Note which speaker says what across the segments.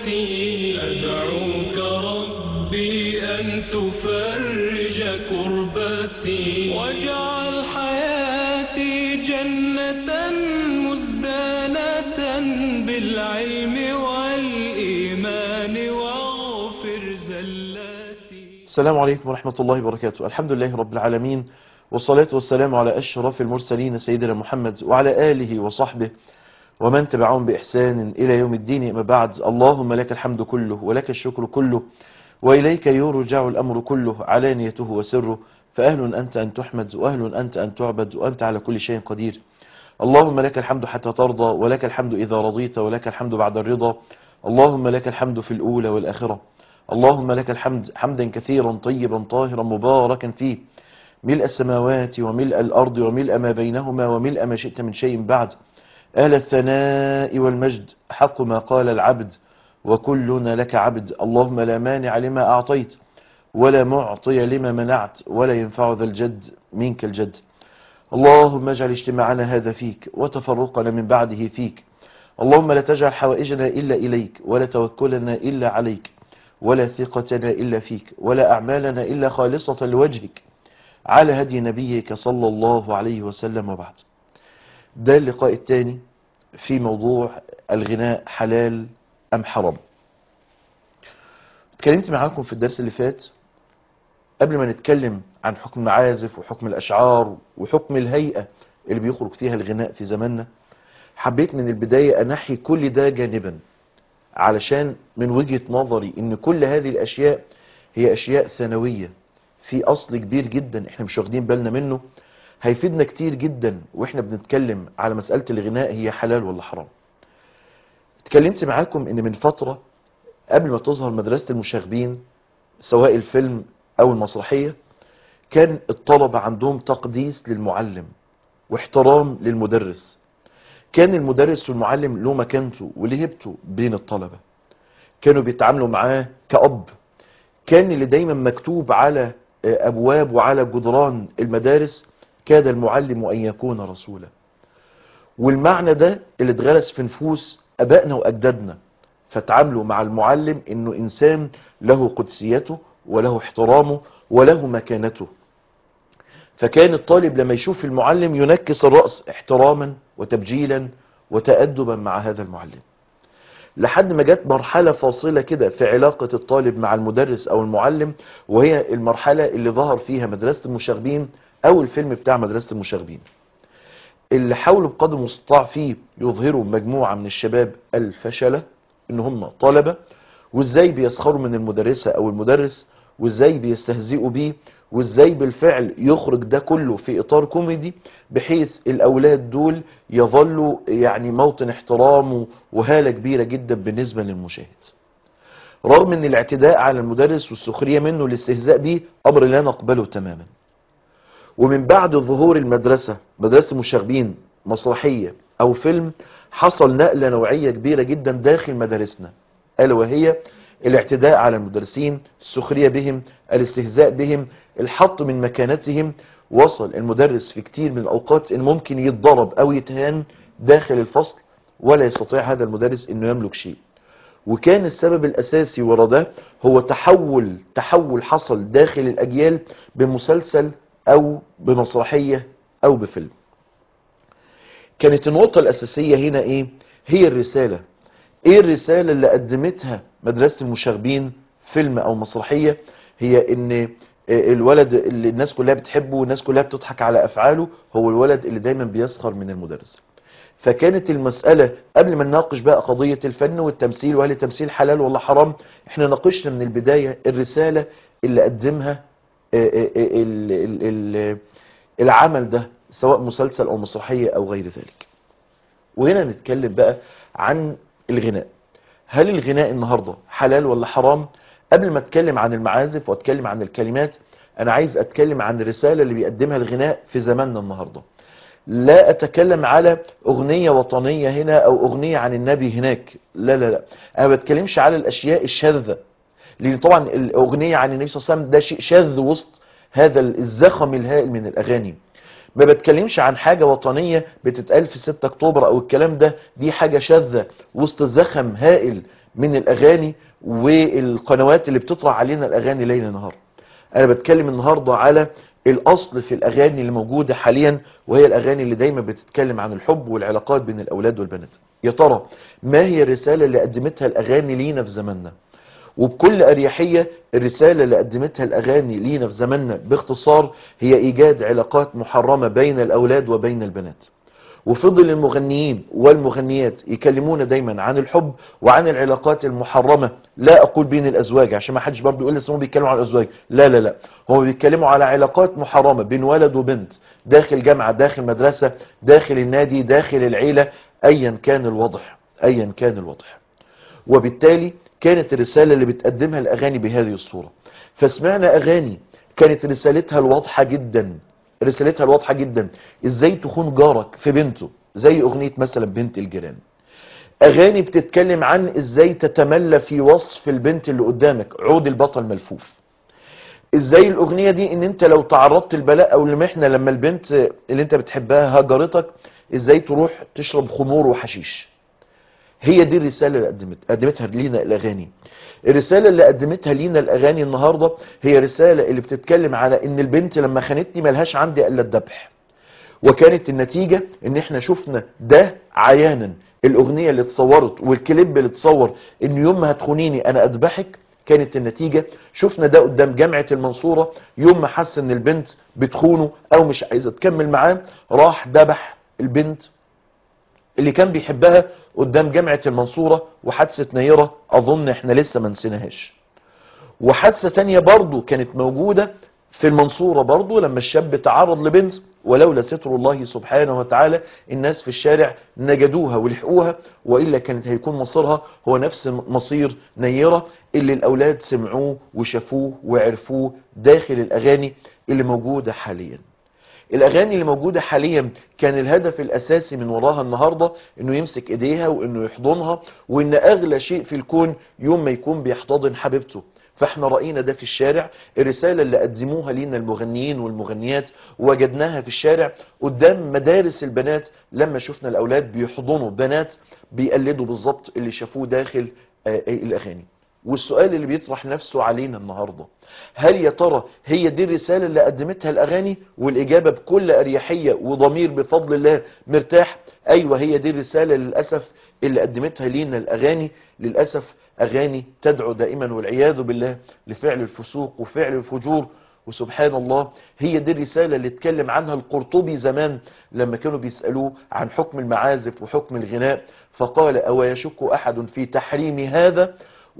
Speaker 1: زلتي أدعوك ربي أن تفرج كربتي واجعل حياتي جنة مزدانة بالعلم والإيمان واغفر زلاتي.
Speaker 2: السلام عليكم ورحمة الله وبركاته. الحمد لله رب العالمين، والصلاة والسلام على أشرف المرسلين سيدنا محمد وعلى آله وصحبه ومن تبعهم بإحسان إلى يوم الدين. أما بعد، اللهم لك الحمد كله ولك الشكر كله وإليك يرجع الأمر كله علانيته وسره، فأهل أنت أن تحمد وأهل أنت أن تعبد وأنت على كل شيء قدير. اللهم لك الحمد حتى ترضى، ولك الحمد إذا رضيت، ولك الحمد بعد الرضا. اللهم لك الحمد في الأولى والآخرة. اللهم لك الحمد حمدا كثيرا طيبا طاهرا مباركا فيه، ملء السماوات وملء الأرض وملء ما بينهما وملء ما شئت من شيء بعد. أهل الثناء والمجد حق ما قال العبد وكلنا لك عبد. اللهم لا مانع لما أعطيت ولا معطي لما منعت ولا ينفع ذا الجد منك الجد. اللهم اجعل اجتماعنا هذا فيك وتفرقنا من بعده فيك. اللهم لا تجعل حوائجنا إلا إليك، ولا توكلنا إلا عليك، ولا ثقتنا إلا فيك، ولا أعمالنا إلا خالصة لوجهك، على هدي نبيك صلى الله عليه وسلم. وبعد، ده اللقاء الثاني في موضوع الغناء حلال أم حرام. اتكلمت معاكم في الدرس اللي فات قبل ما نتكلم عن حكم المعازف وحكم الأشعار وحكم الهيئة اللي بيخرج فيها الغناء في زماننا. حبيت من البداية أنحي كل ده جانبا، علشان من وجهة نظري ان كل هذه الاشياء هي اشياء ثانوية في اصل كبير جدا احنا مش واخدين بالنا منه، هيفيدنا كتير جدا واحنا بنتكلم على مسألة الغناء هي حلال ولا حرام. اتكلمت معاكم ان من فترة قبل ما تظهر مدرسة المشاغبين سواء الفيلم او المسرحية، كان الطلبة عندهم تقديس للمعلم واحترام للمدرس. كان المدرس والمعلم له مكانته ولهبته بين الطلبة، كانوا بيتعاملوا معاه كأب. كان اللي دايما مكتوب على أبواب وعلى جدران المدارس كاد المعلم أن يكون رسولا. والمعنى ده اللي اتغرس في نفوس أبائنا وأجدادنا، فتعاملوا مع المعلم إنه إنسان له قدسيته وله احترامه وله مكانته. فكان الطالب لما يشوف المعلم ينكس الرأس احتراما وتبجيلا وتأدبا مع هذا المعلم، لحد ما جت مرحلة فاصلة كده في علاقة الطالب مع المدرس أو المعلم، وهي المرحلة اللي ظهر فيها مدرسة المشاغبين أو الفيلم بتاع مدرسة المشاغبين، اللي حاولوا بقدر المستطاع فيه يظهروا مجموعة من الشباب الفشلة إن هم طلبة، وإزاي بيسخروا من المدرسة أو المدرس، وإزاي بيستهزئوا بيه، وإزاي بالفعل يخرج ده كله في إطار كوميدي بحيث الأولاد دول يظلوا يعني موطن احترام وهالة كبيرة جدا بالنسبة للمشاهد، رغم أن الاعتداء على المدرس والسخرية منه والاستهزاء به أمر لا نقبله تماما. ومن بعد ظهور المدرسة مدرسة المشاغبين مسرحية أو فيلم، حصل نقلة نوعية كبيرة جدا داخل مدارسنا، ألا وهي الاعتداء على المدرسين، السخرية بهم، الاستهزاء بهم، الحط من مكانتهم. وصل المدرس في كتير من الأوقات إن ممكن يتضرب أو يتهان داخل الفصل ولا يستطيع هذا المدرس إنه يملك شيء. وكان السبب الأساسي وراء ده هو تحول حصل داخل الأجيال بمسلسل أو بمسرحية أو بفيلم. كانت النقطة الأساسية هنا إيه؟ هي الرسالة. إيه الرسالة اللي قدمتها مدرسة المشاغبين فيلم أو مسرحية؟ هي إن الولد اللي الناس كلها بتحبه والناس كلها بتضحك على أفعاله هو الولد اللي دايما بيسخر من المدرس. فكانت المسألة قبل ما نناقش بقى قضية الفن والتمثيل وهل التمثيل حلال ولا حرام، احنا ناقشنا من البداية الرسالة اللي قدمها العمل ده سواء مسلسل أو مسرحية أو غير ذلك. وهنا نتكلم بقى عن الغناء. هل الغناء النهاردة حلال ولا حرام؟ قبل ما اتكلم عن المعازف واتكلم عن الكلمات، انا عايز اتكلم عن الرسالة اللي بيقدمها الغناء في زماننا النهاردة. لا اتكلم على اغنية وطنية هنا او اغنية عن النبي هناك، لا لا لا، انا ما بتكلمش على الاشياء الشاذة، لان طبعا الاغنية عن النبي صلى الله عليه وسلم ده شيء شاذ وسط هذا الزخم الهائل من الاغاني. ما بتكلمش عن حاجة وطنية بتتقال في 6 اكتوبر او الكلام ده، دي حاجة شاذة وسط زخم هائل من الاغاني والقنوات اللي بتطرح علينا الاغاني ليل نهار. انا بتكلم النهاردة على الاصل في الاغاني اللي موجودة حاليا، وهي الاغاني اللي دايما بتتكلم عن الحب والعلاقات بين الاولاد والبنات. يا ترى ما هي الرسالة اللي قدمتها الاغاني لينا في زماننا؟ وبكل اريحية الرسالة اللي قدمتها الاغاني لينا في زماننا باختصار هي ايجاد علاقات محرمة بين الاولاد وبين البنات. وفضل المغنيين والمغنيات يكلمونا دايما عن الحب وعن العلاقات المحرمة، لا اقول بين الازواج عشان ما حدش برضو يقول لي هم بيتكلموا عن الازواج، لا لا لا، هم بيتكلموا على علاقات محرمة بين ولد وبنت داخل جامعة، داخل مدرسة، داخل النادي، داخل العيلة، ايا كان الوضع، ايا كان الوضع. وبالتالي كانت الرسالة اللي بتقدمها الاغاني بهذه الصورة. فسمعنا اغاني كانت رسالتها الواضحة جدا، رسالتها الواضحة جدا ازاي تخون جارك في بنته، زي اغنية مثلا بنت الجيران. اغاني بتتكلم عن ازاي تتملى في وصف البنت اللي قدامك، عود البطل ملفوف. ازاي الاغنية دي ان انت لو تعرضت البلاء او المحنة لما البنت اللي انت بتحبها هجرتك، ازاي تروح تشرب خمور وحشيش. هي دي الرسالة اللي قدمتها لينا الاغاني. الرسالة اللي قدمتها لينا الاغاني النهاردة هي رسالة اللي بتتكلم على ان البنت لما خانتني ملهاش عندي الا الذبح. وكانت النتيجة ان احنا شفنا ده عيانا، الاغنية اللي اتصورت والكليب اللي اتصور ان يوم ما هتخونيني انا اذبحك، كانت النتيجة شفنا ده قدام جامعة المنصورة. يوم ما حس ان البنت بتخونه او مش عايزة تكمل معاه، راح ذبح البنت اللي كان بيحبها قدام جامعة المنصورة. وحادثة نيرة اظن احنا لسه ما نسيناهاش. وحادثة تانية برضو كانت موجودة في المنصورة برضو لما الشاب تعرض لبنت، ولولا ستر الله سبحانه وتعالى الناس في الشارع نجدوها ولحقوها، وإلا كانت هيكون مصيرها هو نفس مصير نيرة اللي الأولاد سمعوه وشافوه وعرفوه داخل الأغاني اللي موجودة حاليا. الاغاني اللي موجودة حاليا كان الهدف الاساسي من وراها النهاردة انه يمسك ايديها وانه يحضنها، وان اغلى شيء في الكون يوم ما يكون بيحتضن حبيبته. فاحنا رأينا ده في الشارع، الرسالة اللي قدموها لينا المغنيين والمغنيات وجدناها في الشارع قدام مدارس البنات لما شفنا الاولاد بيحضنوا بنات بيقلدوا بالظبط اللي شافوه داخل الاغاني. والسؤال اللي بيطرح نفسه علينا النهاردة، هل يا ترى هي دي الرسالة اللي قدمتها الأغاني؟ والإجابة بكل أريحية وضمير بفضل الله مرتاح، أيوة هي دي الرسالة للأسف اللي قدمتها لينا الأغاني. للأسف أغاني تدعو دائما والعياذ بالله لفعل الفسوق وفعل الفجور. وسبحان الله هي دي الرسالة اللي اتكلم عنها القرطبي زمان لما كانوا بيسألوه عن حكم المعازف وحكم الغناء، فقال: أو يشك أحد في تحريم هذا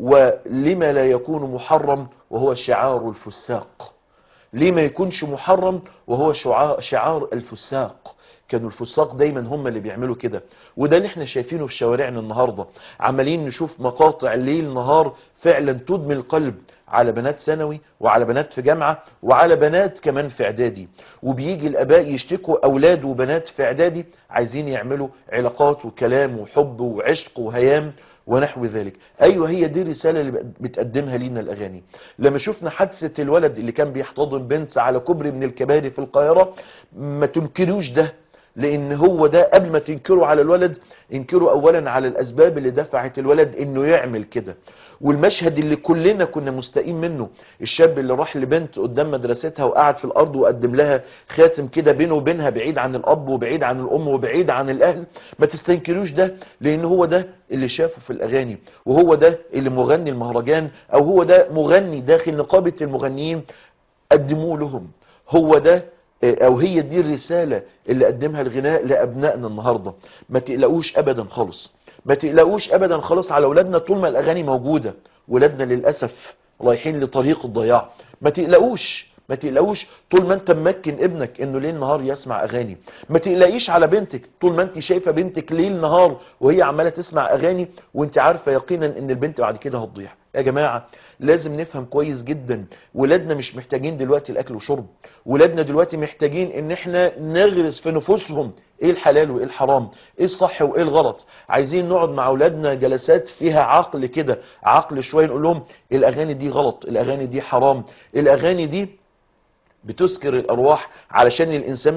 Speaker 2: ولما لا يكون محرم وهو شعار الفساق. ليه ما يكونش محرم وهو شعار الفساق؟ كانوا الفساق دايما هم اللي بيعملوا كده. وده اللي احنا شايفينه في شوارعنا النهاردة، عمالين نشوف مقاطع ليل نهار فعلا تدمي القلب على بنات ثانوي وعلى بنات في جامعة وعلى بنات كمان في اعدادي. وبيجي الاباء يشتكوا اولاد وبنات في اعدادي عايزين يعملوا علاقات وكلام وحب وعشق وهيام ونحو ذلك. ايوه هي دي الرسالة اللي بتقدمها لينا الاغاني. لما شفنا حادثة الولد اللي كان بيحتضن بنت على كوبري من الكباري في القاهرة، ما تنكروش ده، لان هو ده قبل ما تنكروا على الولد انكروا اولا على الاسباب اللي دفعت الولد انه يعمل كده. والمشهد اللي كلنا كنا مستائين منه، الشاب اللي راح لبنت قدام مدرستها وقعد في الارض وقدم لها خاتم كده بينه وبينها بعيد عن الاب وبعيد عن الام وبعيد عن الاهل. ما تستنكروش ده، لان هو ده اللي شافه في الاغاني، وهو ده اللي مغني المهرجان او هو ده مغني داخل نقابة المغنيين قدموه لهم. هو ده او هي دي الرسالة اللي قدمها الغناء لابنائنا النهاردة. ما تقلقوش ابدا خالص، ما تقلقوش ابدا خالص على اولادنا طول ما الاغاني موجودة. ولادنا للاسف رايحين لطريق الضياع. ما تقلقوش، ما تقلقوش طول ما انت ممكن ابنك انه ليل نهار يسمع اغاني. ما تقلقيش على بنتك طول ما انت شايفة بنتك ليل نهار وهي عمالة تسمع اغاني وانت عارفة يقينا ان البنت بعد كده هتضيع. يا جماعة لازم نفهم كويس جدا، ولادنا مش محتاجين دلوقتي الاكل وشرب. ولادنا دلوقتي محتاجين ان احنا نغرس في نفوسهم ايه الحلال وايه الحرام، ايه الصح وايه الغلط. عايزين نقعد مع اولادنا جلسات فيها عقل كده، عقل شوية، نقول لهم الاغاني دي غلط، الاغاني دي حرام، الاغاني دي بتسكر الأرواح علشان الإنسان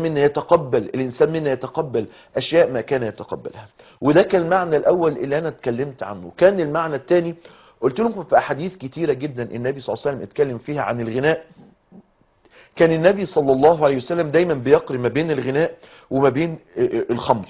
Speaker 2: منا يتقبل أشياء ما كان يتقبلها. وده كان المعنى الأول اللي أنا اتكلمت عنه. كان المعنى الثاني قلت لكم في أحاديث كتيرة جدا النبي صلى الله عليه وسلم اتكلم فيها عن الغناء. كان النبي صلى الله عليه وسلم دايما بيقرن ما بين الغناء وما بين الخمر.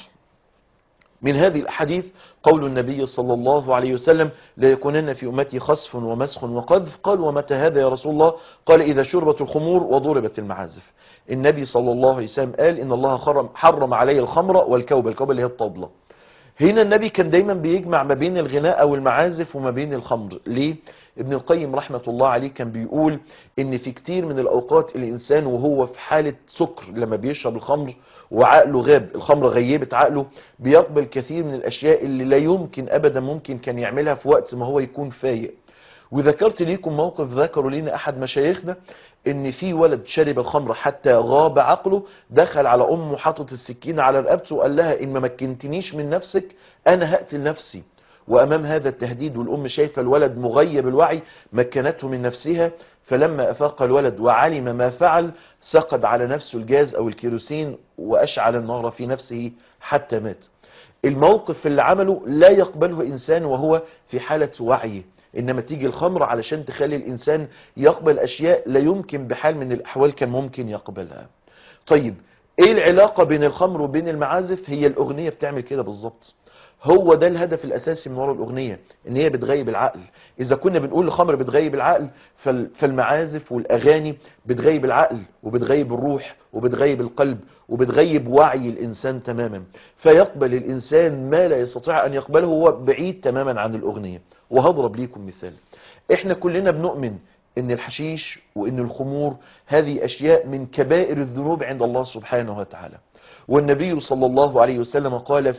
Speaker 2: من هذه الأحاديث قول النبي صلى الله عليه وسلم: لا يكونن في أمتي خسف ومسخ وقذف. قال: ومتى هذا يا رسول الله؟ قال: إذا شربت الخمور وضربت المعازف. النبي صلى الله عليه وسلم قال: إن الله حرم علي الخمر والكوبة. الكوبة اللي هي الطبلة. هنا النبي كان دايما بيجمع ما بين الغناء أو المعازف وما بين الخمر. ليه؟ ابن القيم رحمة الله عليه كان بيقول ان في كتير من الأوقات الإنسان وهو في حالة سكر لما بيشرب الخمر وعقله غاب، الخمر غيبت عقله، بيقبل كثير من الأشياء اللي لا يمكن أبدا ممكن كان يعملها في وقت ما هو يكون فايق. وذكرت ليكم موقف ذكروا لنا أحد مشايخنا ان في ولد شرب الخمر حتى غاب عقله، دخل على امه حاطط السكين على رقبته وقال لها: ان ما مكنتنيش من نفسك انا هقتل نفسي. وامام هذا التهديد والام شايفه الولد مغيب الوعي مكنته من نفسها، فلما افاق الولد وعلم ما فعل سقط على نفسه الجاز او الكيروسين واشعل النار في نفسه حتى مات. الموقف اللي عمله لا يقبله انسان وهو في حالة وعيه، انما تيجي الخمر علشان تخلي الانسان يقبل اشياء لا يمكن بحال من الاحوال كان ممكن يقبلها. طيب ايه العلاقة بين الخمر وبين المعازف؟ هي الاغنية بتعمل كده بالظبط. هو ده الهدف الاساسي من وراء الاغنية، ان هي بتغيب العقل. اذا كنا بنقول الخمر بتغيب العقل، فالمعازف والاغاني بتغيب العقل وبتغيب الروح وبتغيب القلب وبتغيب وعي الانسان تماما، فيقبل الانسان ما لا يستطيع ان يقبله وهو بعيد تماما عن الاغنية. وهضرب ليكم مثال. احنا كلنا بنؤمن ان الحشيش وان الخمور هذه اشياء من كبائر الذنوب عند الله سبحانه وتعالى، والنبي صلى الله عليه وسلم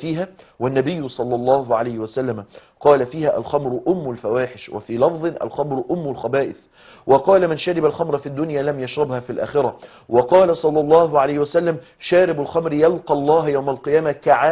Speaker 2: قال فيها الخمر أم الفواحش، وفي لفظ الخمر أم الخبائث، وقال: من شرب الخمر في الدنيا لم يشربها في الآخرة. وقال صلى الله عليه وسلم: شارب الخمر يلقى الله يوم القيامة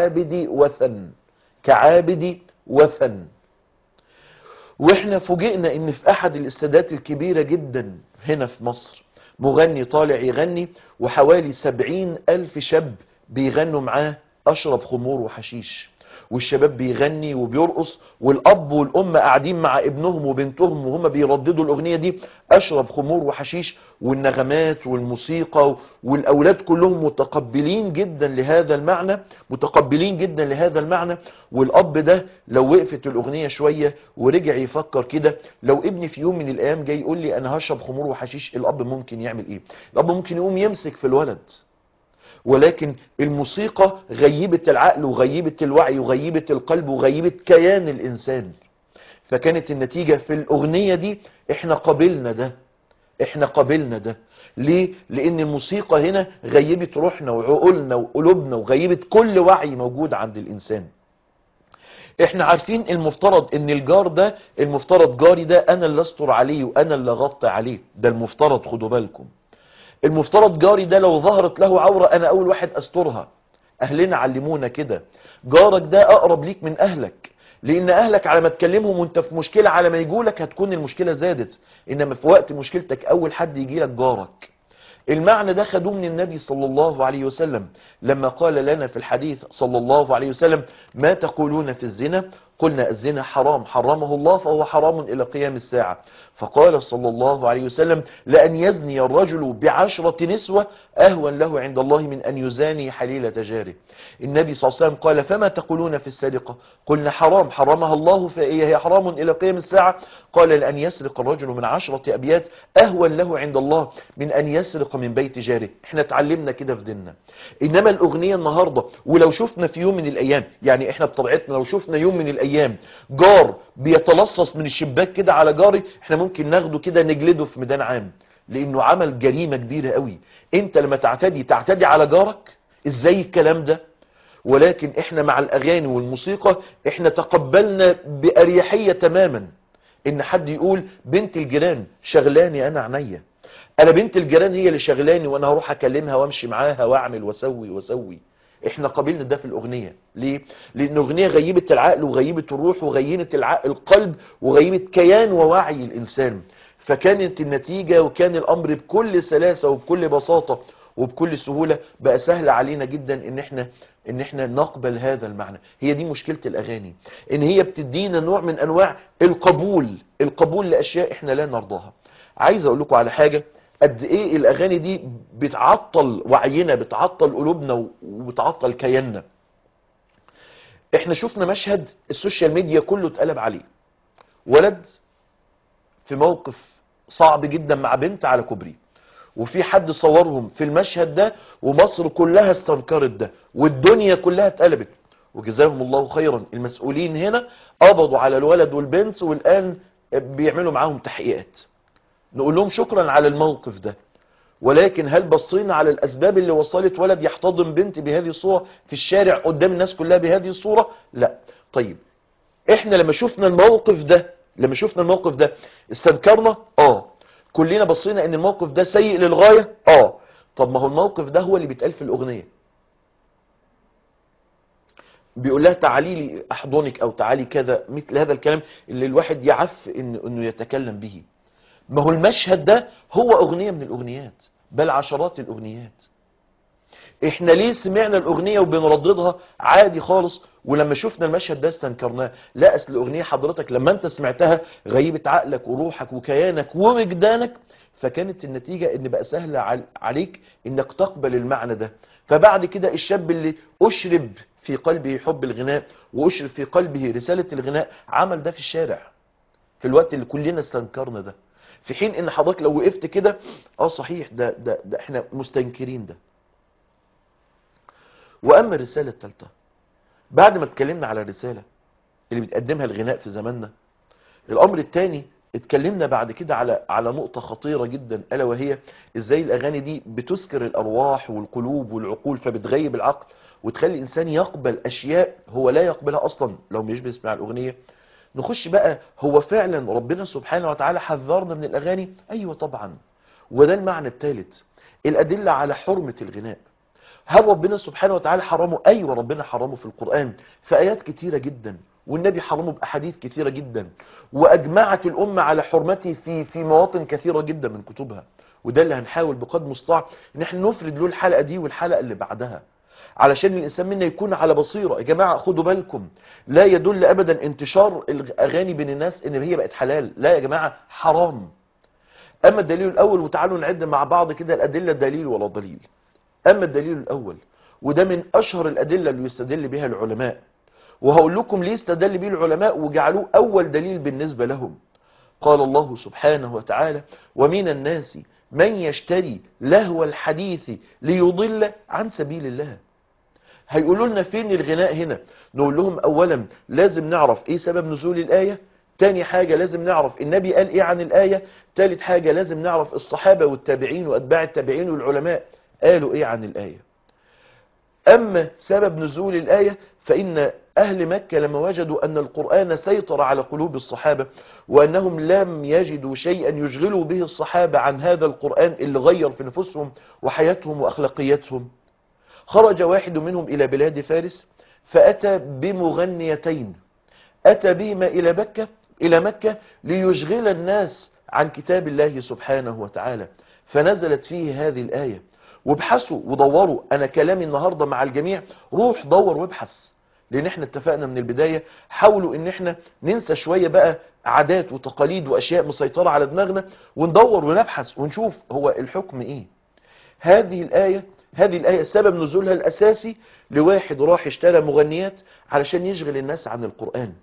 Speaker 2: كعابد وثن. واحنا فوجئنا ان في احد الاستادات الكبيرة جدا هنا في مصر مغني طالع يغني وحوالي 70,000 شاب بيغنوا معاه اشرب خمور وحشيش، والشباب بيغني وبيرقص، والاب والام قاعدين مع ابنهم وبنتهم وهم بيرددوا الاغنية دي اشرب خمور وحشيش، والنغمات والموسيقى والاولاد كلهم متقبلين جدا لهذا المعنى. والاب ده لو وقفت الاغنية شوية ورجع يفكر كده، لو ابني في يوم من الايام جاي يقول لي انا هشرب خمور وحشيش، الاب ممكن يعمل ايه؟ الاب ممكن يقوم يمسك في الولد. ولكن الموسيقى غيبت العقل وغيبت الوعي وغيبت القلب وغيبت كيان الإنسان. فكانت النتيجة في الأغنية دي احنا قبلنا ده. ليه؟ لأن الموسيقى هنا غيبت روحنا وعقولنا وقلوبنا وغيبت كل وعي موجود عند الإنسان. احنا عارفين المفترض ان الجار ده، جاري ده انا اللي استر عليه وانا اللي اغطي عليه، ده المفترض. خدوا بالكم، المفترض جاري ده لو ظهرت له عورة انا اول واحد استرها. اهلنا علمونا كده، جارك ده اقرب ليك من اهلك، لان اهلك على ما تكلمهم وانت في مشكلة على ما يجولك هتكون المشكلة زادت، انما في وقت مشكلتك اول حد يجيلك جارك. المعنى ده خدوه من النبي صلى الله عليه وسلم لما قال لنا في الحديث صلى الله عليه وسلم: ما تقولون في الزنا؟ قلنا: الزنا حرام حرمه الله فهو حرام إلى قيام الساعة. فقال صلى الله عليه وسلم: لأن يزني الرجل ب10 نسوة أهون له عند الله من أن يزاني حليلة جاره. النبي صلى الله عليه وسلم قال: فما تقولون في السرقة؟ قلنا: حرام حرمها الله فهي حرام إلى قيام الساعة. قال: لأن يسرق الرجل من 10 أبيات أهون له عند الله من أن يسرق من بيت جاره. احنا اتعلمنا كده في ديننا. إنما الأغنية النهاردة، ولو شفنا في يوم من الأيام، يعني احنا بطبيعتنا لو شفنا يوم من الأيام جار بيتلصص من الشباك كده على جاري، احنا ممكن ناخده كده نجلده في ميدان عام، لأنه عمل جريمة كبيرة قوي. انت لما تعتدي على جارك، ازاي الكلام ده؟ ولكن احنا مع الأغاني والموسيقى احنا تقبلنا بأريحية تماما ان حد يقول: بنت الجيران شغلاني انا عينيا، انا بنت الجيران هي اللي شغلاني وانا هروح اكلمها وامشي معاها واعمل واسوي. احنا قابلنا ده في الاغنية. ليه؟ لان الاغنية غيبت العقل وغيبت الروح وغيبت القلب وغيبت كيان ووعي الانسان. فكانت النتيجة وكان الامر بكل سلاسة وبكل بساطة وبكل سهولة بقى سهل علينا جدا ان احنا نقبل هذا المعنى. هي دي مشكلة الاغاني، ان هي بتدينا نوع من انواع القبول لاشياء احنا لا نرضاها. عايز اقول لكم على حاجة، قد ايه الاغاني دي بتعطل وعينا، بتعطل قلوبنا وبتعطل كياننا. احنا شفنا مشهد السوشيال ميديا كله اتقلب عليه، ولد في موقف صعب جدا مع بنت على كوبري، وفي حد صورهم في المشهد ده، ومصر كلها استنكرت ده، والدنيا كلها اتقلبت، وجزاهم الله خيرا المسؤولين هنا قبضوا على الولد والبنت، والآن بيعملوا معاهم تحقيقات. نقول لهم شكرا على الموقف ده، ولكن هل بصينا على الأسباب اللي وصلت ولد يحتضن بنت بهذه الصورة في الشارع قدام الناس كلها بهذه الصورة؟ لا. طيب احنا لما شفنا الموقف ده استنكرنا؟ كلنا بصينا ان الموقف ده سيء للغاية؟ طب ما هو الموقف ده هو اللي بيتقال في الأغنية، بيقول لها تعالي لي احضنك او تعالي كذا، مثل هذا الكلام اللي الواحد يعف انه يتكلم به. ما هو المشهد ده هو اغنية من الاغنيات، بل عشرات الاغنيات. احنا ليه سمعنا الاغنية وبنرددها عادي خالص، ولما شفنا المشهد ده استنكرناه؟ لا، اصل الاغنية حضرتك لما انت سمعتها غيبت عقلك وروحك وكيانك ووجدانك، فكانت النتيجة ان بقى سهل عليك انك تقبل المعنى ده. فبعد كده الشاب اللي اشرب في قلبه حب الغناء واشرب في قلبه رسالة الغناء عمل ده في الشارع في الوقت اللي كلنا استنكرنا ده، في حين ان حضرتك لو وقفت كده صحيح ده احنا مستنكرين ده. واما الرسالة الثالثة، بعد ما اتكلمنا على الرسالة اللي بتقدمها الغناء في زماننا، الامر الثاني اتكلمنا بعد كده على نقطة خطيرة جدا، الا وهي ازاي الاغاني دي بتسكر الارواح والقلوب والعقول، فبتغيب العقل وتخلي الانسان يقبل اشياء هو لا يقبلها اصلا لو مش بيسمع الاغنية. نخش بقى، هو فعلا ربنا سبحانه وتعالى حذرنا من الاغاني؟ ايوه طبعا. وده المعنى الثالث، الادلة على حرمة الغناء. هل ربنا سبحانه وتعالى حرمه؟ ايوه ربنا حرمه في القرآن في ايات كتيرة جدا، والنبي حرمه باحاديث كثيرة جدا، واجمعت الامة على حرمته في مواطن كثيرة جدا من كتبها. وده اللي هنحاول بقدر المستطاع ان احنا نفرد له الحلقة دي والحلقة اللي بعدها، علشان الانسان منا يكون على بصيرة. يا جماعة خدوا بالكم، لا يدل ابدا انتشار الاغاني بين الناس ان هي بقت حلال، لا يا جماعة، حرام. اما الدليل الاول، وتعالوا نعد مع بعض كده الادلة دليل ولا ضليل. اما الدليل الاول، وده من اشهر الادلة اللي يستدل بها العلماء، وهقول لكم ليه استدل به العلماء وجعلوه اول دليل بالنسبة لهم. قال الله سبحانه وتعالى: ومن الناس من يشتري لهو الحديث ليضل عن سبيل الله. هيقولوا لنا فين الغناء هنا؟ نقول لهم اولا لازم نعرف ايه سبب نزول الآية، تاني حاجة لازم نعرف النبي قال ايه عن الآية، تالت حاجة لازم نعرف الصحابة والتابعين واتباع التابعين والعلماء قالوا ايه عن الآية. اما سبب نزول الآية، فإن أهل مكة لما وجدوا أن القرآن سيطر على قلوب الصحابة، وأنهم لم يجدوا شيئا يشغلوا به الصحابة عن هذا القرآن اللي غير في نفوسهم وحياتهم وأخلاقياتهم، خرج واحد منهم إلى بلاد فارس فأتى بمغنيتين، أتى بهما إلى مكة ليشغل الناس عن كتاب الله سبحانه وتعالى، فنزلت فيه هذه الآية. وابحثوا ودوروا، أنا كلامي النهاردة مع الجميع، روح دور وابحث، لأن احنا اتفقنا من البداية حاولوا ان احنا ننسى شوية بقى عادات وتقاليد وأشياء مسيطرة على دماغنا، وندور ونبحث ونشوف هو الحكم ايه. هذه الآية سبب نزولها الأساسي لواحد راح اشترى مغنيات علشان يشغل الناس عن القرآن.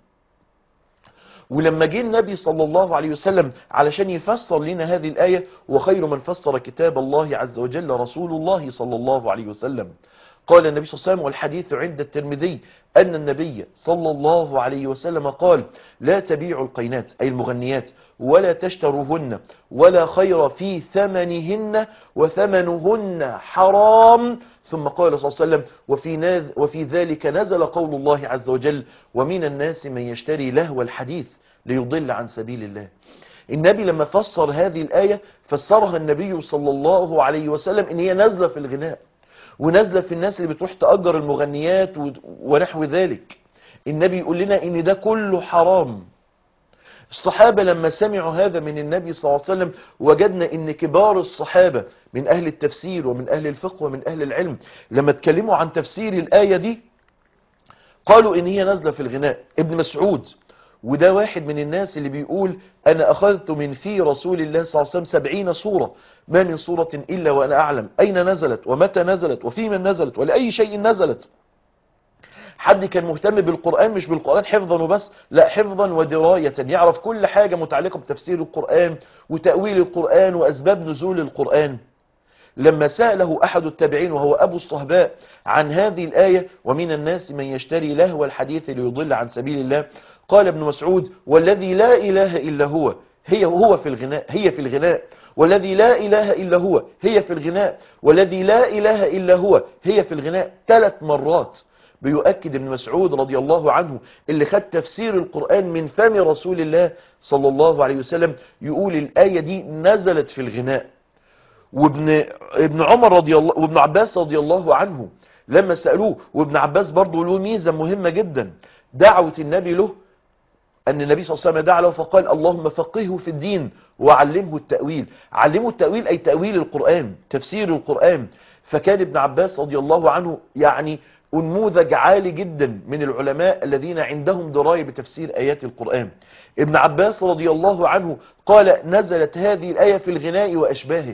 Speaker 2: ولما جه النبي صلى الله عليه وسلم علشان يفسر لنا هذه الآية، وخير من فسر كتاب الله عز وجل رسول الله صلى الله عليه وسلم، قال النبي صلى الله عليه وسلم، والحديث عند الترمذي، أن النبي صلى الله عليه وسلم قال: لا تبيعوا القينات أي المغنيات ولا تشتروهن ولا خير في ثمنهن وثمنهن حرام. ثم قال صلى الله عليه وسلم: وفي ذلك نزل قول الله عز وجل: ومن الناس من يشتري لهو الحديث ليضل عن سبيل الله. النبي لما فسر هذه الآية فسرها النبي صلى الله عليه وسلم إن هي نازلة في الغناء، ونازلة في الناس اللي بتروح تأجر المغنيات ونحو ذلك. النبي يقول لنا إن ده كله حرام. الصحابة لما سمعوا هذا من النبي صلى الله عليه وسلم، وجدنا ان كبار الصحابة من اهل التفسير ومن اهل الفقه ومن اهل العلم لما اتكلموا عن تفسير الآية دي قالوا ان هي نازلة في الغناء. ابن مسعود، وده واحد من الناس اللي بيقول انا اخذت من في رسول الله صلى الله عليه وسلم 70 سورة، ما من سورة الا وانا اعلم اين نزلت ومتى نزلت وفي من نزلت ولأي شيء نزلت. حد كان مهتم بالقرآن، مش بالقرآن حفظا وبس، لا حفظا ودراية، يعرف كل حاجة متعلقة بتفسير القرآن وتأويل القرآن وأسباب نزول القرآن. لما سأله أحد التابعين وهو أبو الصهباء عن هذه الآية ومن الناس من يشتري لهو الحديث ليضل عن سبيل الله، قال ابن مسعود والذي لا إله إلا هو هو في الغناء، هي في الغناء، والذي لا إله إلا هو هي في الغناء، والذي لا إله إلا هو هي في الغناء. 3 مرات بيؤكد ابن مسعود رضي الله عنه اللي خد تفسير القرآن من فم رسول الله صلى الله عليه وسلم، يقول الآية دي نزلت في الغناء. وابن عمر رضي الله وابن عباس رضي الله عنه لما سألوه، وابن عباس برضه له ميزة مهمة جدا، دعوة النبي له أن النبي صلى الله عليه وسلم دعا له فقال اللهم فقهه في الدين وعلمه التأويل. علمه التأويل أي تأويل القرآن، تفسير القرآن. فكان ابن عباس رضي الله عنه يعني نموذج عالي جدا من العلماء الذين عندهم دراية بتفسير آيات القرآن. ابن عباس رضي الله عنه قال نزلت هذه الآية في الغناء وأشباهه.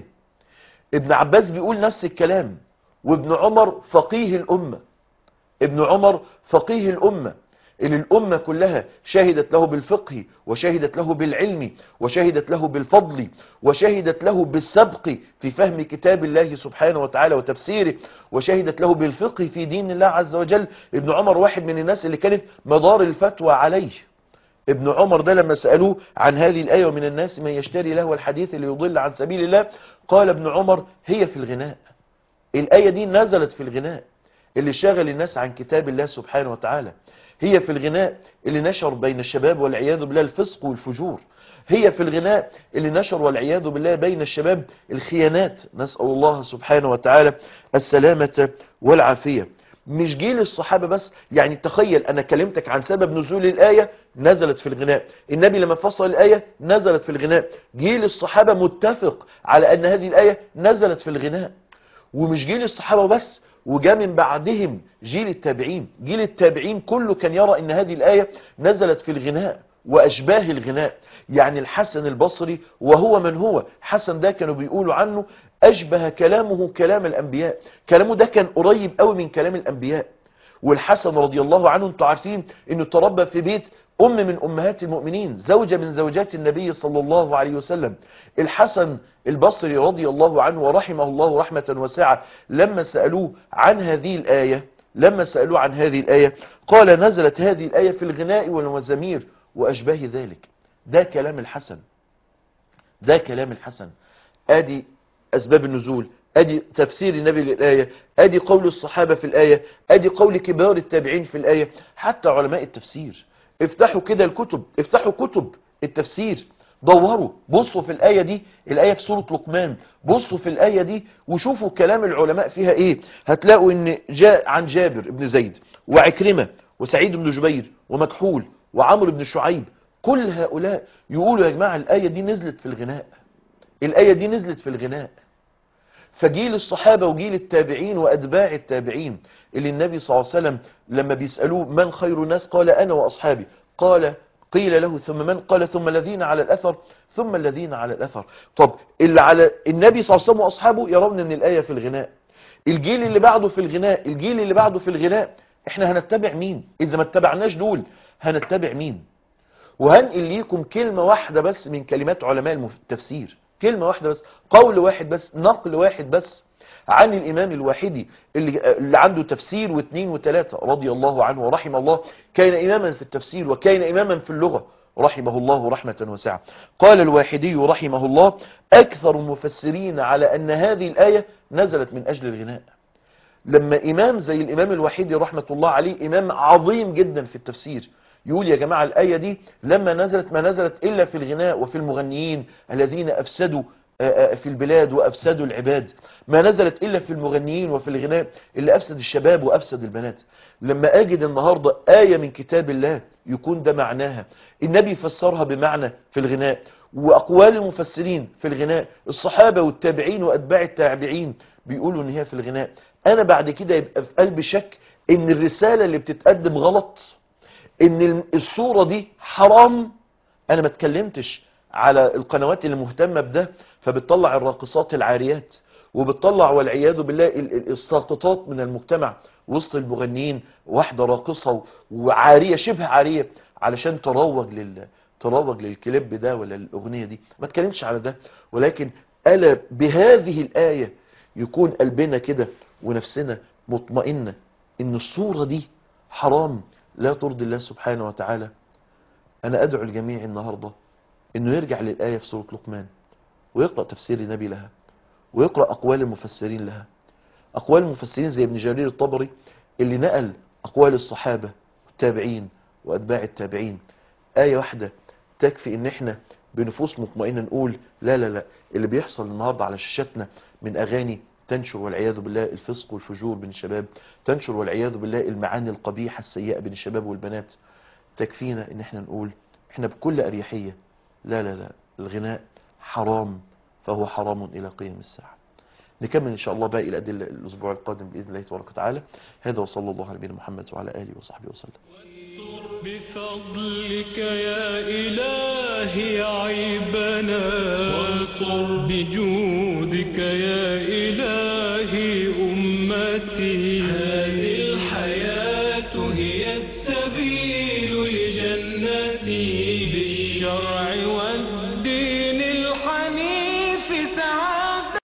Speaker 2: ابن عباس بيقول نفس الكلام. وابن عمر فقيه الأمة، ابن عمر فقيه الأمة اللي الأمة كلها شهدت له بالفقه وشهدت له بالعلم وشهدت له بالفضل وشهدت له بالسبق في فهم كتاب الله سبحانه وتعالى وتفسيره وشهدت له بالفقه في دين الله عز وجل. ابن عمر واحد من الناس اللي كانت مدار الفتوى عليه. ابن عمر ده لما سألوه عن هذه الآية ومن الناس من يشتري له الحديث ليضل عن سبيل الله، قال ابن عمر هي في الغناء. الآية دي نزلت في الغناء اللي شاغل الناس عن كتاب الله سبحانه وتعالى، هي في الغناء اللي نشر بين الشباب والعياذ بالله الفسق والفجور، هي في الغناء اللي نشر والعياذ بالله بين الشباب الخيانات. نسأل الله سبحانه وتعالى السلامة والعافية. مش جيل الصحابة بس، يعني تخيل أنا كلمتك عن سبب نزول الآية نزلت في الغناء، النبي لما فصل الآية نزلت في الغناء، جيل الصحابة متفق على أن هذه الآية نزلت في الغناء. ومش جيل الصحابة بس، وجاء من بعدهم جيل التابعين، جيل التابعين كله كان يرى ان هذه الآية نزلت في الغناء وأشباه الغناء. يعني الحسن البصري وهو من هو حسن ده كانوا بيقولوا عنه أشبه كلامه كلام الأنبياء، كلامه ده كان قريب قوي من كلام الأنبياء. والحسن رضي الله عنه انتوا عارفين انه تربى في بيت من أمهات المؤمنين، زوجة من زوجات النبي صلى الله عليه وسلم. الحسن البصري رضي الله عنه ورحمه الله رحمة واسعة لما سألوه عن هذه الآية قال نزلت هذه الآية في الغناء والمزامير وأشباه ذلك. ده كلام الحسن، ده كلام الحسن. ادي أسباب النزول، ادي تفسير النبي للآية، ادي قول الصحابة في الآية، ادي قول كبار التابعين في الآية. حتى علماء التفسير افتحوا كده الكتب، افتحوا كتب التفسير، دوروا بصوا في الآية دي، الآية في سورة لقمان، بصوا في الآية دي وشوفوا كلام العلماء فيها ايه. هتلاقوا ان جاء عن جابر بن زيد وعكرمة وسعيد بن جبير ومكحول وعمرو بن شعيب، كل هؤلاء يقولوا يا جماعة الآية دي نزلت في الغناء، الآية دي نزلت في الغناء. فجيل الصحابة وجيل التابعين وأتباع التابعين اللي النبي صلى الله عليه وسلم لما بيسألوه من خير الناس قال أنا وأصحابي، قيل له ثم من؟ قال ثم الذين على الأثر ثم الذين على الأثر. طب اللي على النبي صلى الله عليه وسلم وأصحابه يرون أن الآية في الغناء، الجيل اللي بعده في الغناء، الجيل اللي بعده في الغناء. احنا هنتبع مين؟ إذا ما اتبعناش دول هنتبع مين؟ وهنقل ليكم كلمة واحدة بس من كلمات علماء التفسير، كلمة واحدة بس، قول واحد بس، نقل واحد بس عن الإمام الواحدي اللي عنده تفسير واثنين وثلاثة رضي الله عنه ورحمه الله، كان إماما في التفسير وكان إماما في اللغة رحمه الله رحمة واسعة. قال الواحدي رحمه الله أكثر المفسرين على أن هذه الآية نزلت من أجل الغناء. لما إمام زي الإمام الواحدي رحمة الله عليه، إمام عظيم جدا في التفسير، يقول يا جماعة الآية دي لما نزلت ما نزلت إلا في الغناء وفي المغنيين الذين أفسدوا في البلاد وأفسدوا العباد، ما نزلت إلا في المغنيين وفي الغناء اللي أفسد الشباب وأفسد البنات. لما أجد النهاردة آية من كتاب الله يكون ده معناها، النبي فسرها بمعنى في الغناء، وأقوال المفسرين في الغناء، الصحابة والتابعين وأتباع التابعين بيقولوا إن هي في الغناء، أنا بعد كده يبقى في قلبي شك إن الرسالة اللي بتتقدم غلط، إن الصورة دي حرام. أنا ما اتكلمتش على القنوات اللي مهتمة بده، فبتطلع الراقصات العاريات، وبتطلع والعياذ بالله الساقطات من المجتمع وسط المغنيين، واحدة راقصة وعارية شبه عارية علشان تروج للكليب ده ولا الأغنية دي. ما اتكلمتش على ده، ولكن ألا بهذه الآية يكون قلبنا كده ونفسنا مطمئنة إن الصورة دي حرام لا ترضي الله سبحانه وتعالى. أنا أدعو الجميع النهاردة إنه يرجع للآية في سورة لقمان، ويقرأ تفسير النبي لها، ويقرأ أقوال المفسرين لها. أقوال المفسرين زي ابن جرير الطبري اللي نقل أقوال الصحابة والتابعين وأتباع التابعين. آية واحدة تكفي إن إحنا بنفوس مطمئنة نقول لا لا لا، اللي بيحصل النهاردة على شاشاتنا من أغاني تنشر والعياذ بالله الفسق والفجور بين الشباب، تنشر والعياذ بالله المعاني القبيحة السيئة بين الشباب والبنات، تكفينا إن إحنا نقول إحنا بكل أريحية لا لا لا، الغناء حرام، فهو حرام إلى قيام الساعة. نكمل إن شاء الله باقي الأدلة الأسبوع القادم بإذن الله تبارك وتعالى. هذا وصلى الله على نبينا محمد وعلى آله وصحبه وسلم.
Speaker 1: واستر بفضلك يا إلهي عيبنا، وانصر بجودك يا إلهي أمتي. هذه الحياة هي السبيل